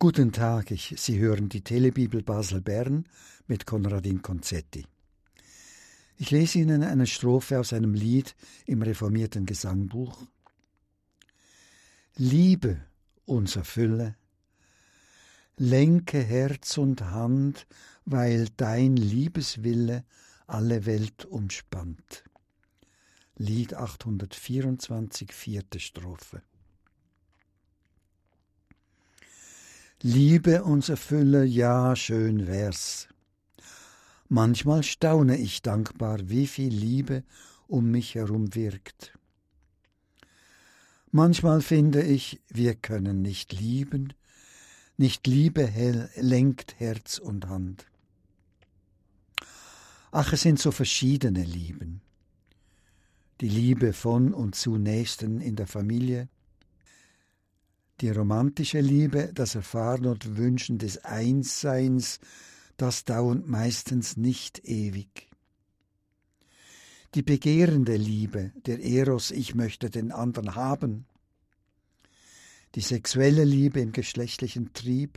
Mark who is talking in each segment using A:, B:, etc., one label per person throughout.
A: Guten Tag, Sie hören die Telebibel Basel-Bern mit Konradin Konzetti. Ich lese Ihnen eine Strophe aus einem Lied im reformierten Gesangbuch. Liebe uns erfülle, lenke Herz und Hand, weil dein Liebeswille alle Welt umspannt. Lied 824, 4. Strophe. Liebe uns erfülle, ja, schön wär's. Manchmal staune ich dankbar, wie viel Liebe um mich herum wirkt. Manchmal finde ich, wir können nicht lieben, nicht Liebe lenkt Herz und Hand. Ach, es sind so verschiedene Lieben. Die Liebe von und zu Nächsten in der Familie, die romantische Liebe, das Erfahren und Wünschen des Einsseins, das dauert meistens nicht ewig. Die begehrende Liebe, der Eros, ich möchte den anderen haben. Die sexuelle Liebe im geschlechtlichen Trieb.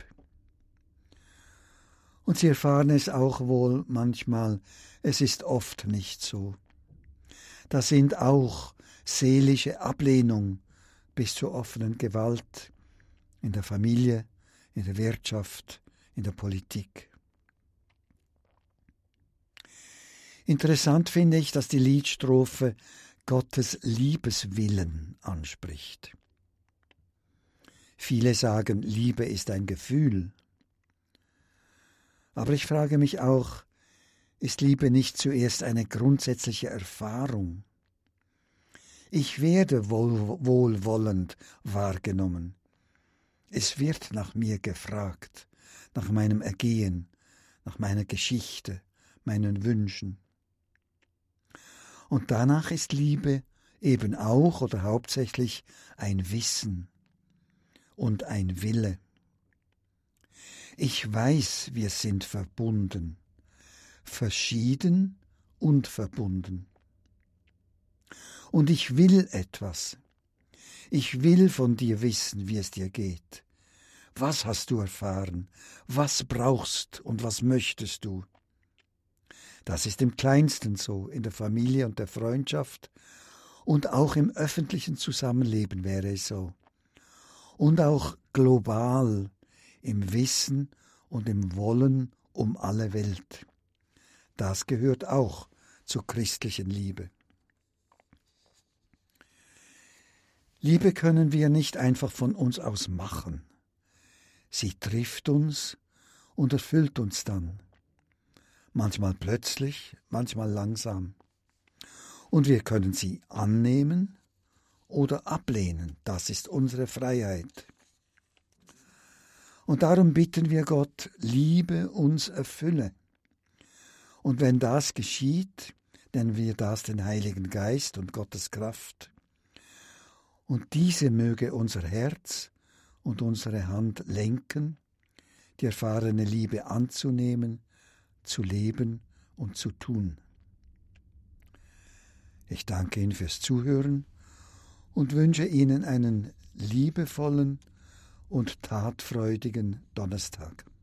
A: Und sie erfahren es auch wohl manchmal, es ist oft nicht so. Da sind auch seelische Ablehnung bis zur offenen Gewalt in der Familie, in der Wirtschaft, in der Politik. Interessant finde ich, dass die Liedstrophe Gottes Liebeswillen anspricht. Viele sagen, Liebe ist ein Gefühl. Aber ich frage mich auch, ist Liebe nicht zuerst eine grundsätzliche Erfahrung? Ich werde wohlwollend wahrgenommen. Es wird nach mir gefragt, nach meinem Ergehen, nach meiner Geschichte, meinen Wünschen. Und danach ist Liebe eben auch oder hauptsächlich ein Wissen und ein Wille. Ich weiß, wir sind verbunden, verschieden und verbunden. Und ich will etwas. Ich will von dir wissen, wie es dir geht. Was hast du erfahren? Was brauchst und was möchtest du? Das ist im Kleinsten so, in der Familie und der Freundschaft. Und auch im öffentlichen Zusammenleben wäre es so. Und auch global im Wissen und im Wollen um alle Welt. Das gehört auch zur christlichen Liebe. Liebe können wir nicht einfach von uns aus machen. Sie trifft uns und erfüllt uns dann. Manchmal plötzlich, manchmal langsam. Und wir können sie annehmen oder ablehnen. Das ist unsere Freiheit. Und darum bitten wir Gott, Liebe uns erfülle. Und wenn das geschieht, nennen wir das den Heiligen Geist und Gottes Kraft. Und diese möge unser Herz und unsere Hand lenken, die erfahrene Liebe anzunehmen, zu leben und zu tun. Ich danke Ihnen fürs Zuhören und wünsche Ihnen einen liebevollen und tatfreudigen Donnerstag.